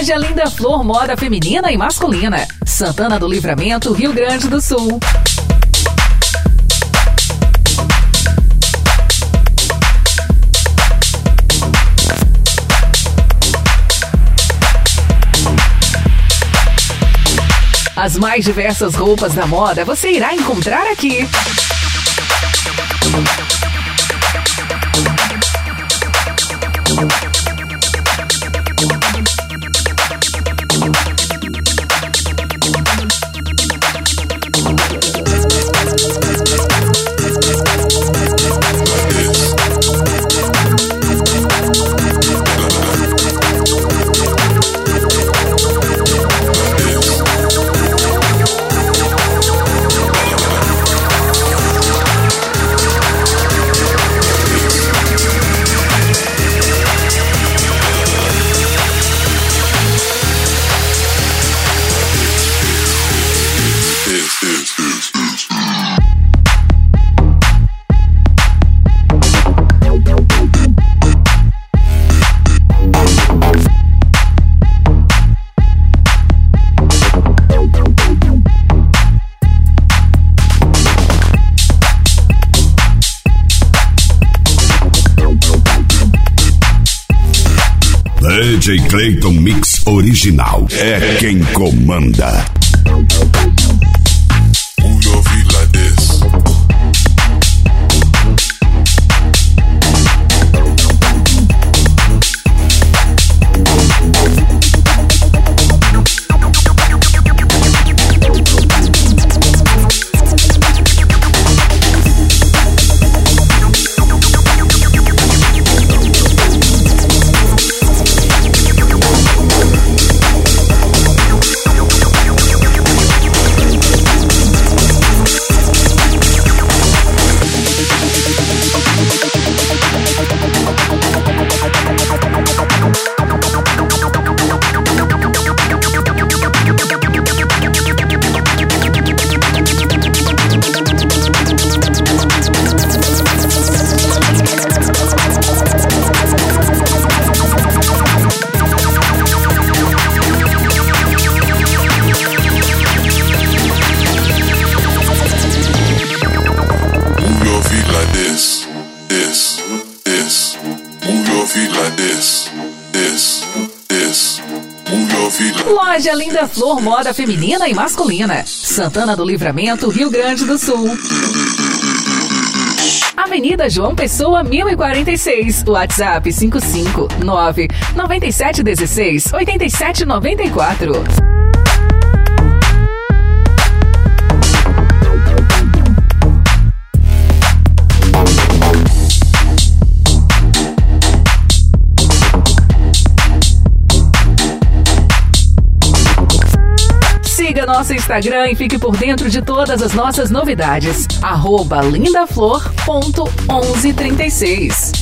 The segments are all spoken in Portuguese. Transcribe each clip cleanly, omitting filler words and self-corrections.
Loja Linda Flor, moda feminina e masculina. Santana do Livramento, Rio Grande do Sul. As mais diversas roupas da moda você irá encontrar aqui. DJ Clayton Mix Original é quem comanda. Move your feet like this. Loja Linda Flor, moda feminina e masculina. Santana do Livramento, Rio Grande do Sul. Avenida João Pessoa, 1046. WhatsApp 559-9716-8794. Siga nosso Instagram e fique por dentro de todas as nossas novidades. @lindaflor.1136.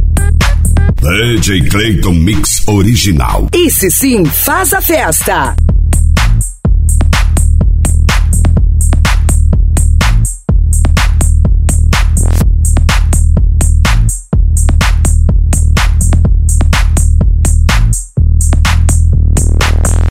DJ Clayton Mix Original. Esse sim faz a festa.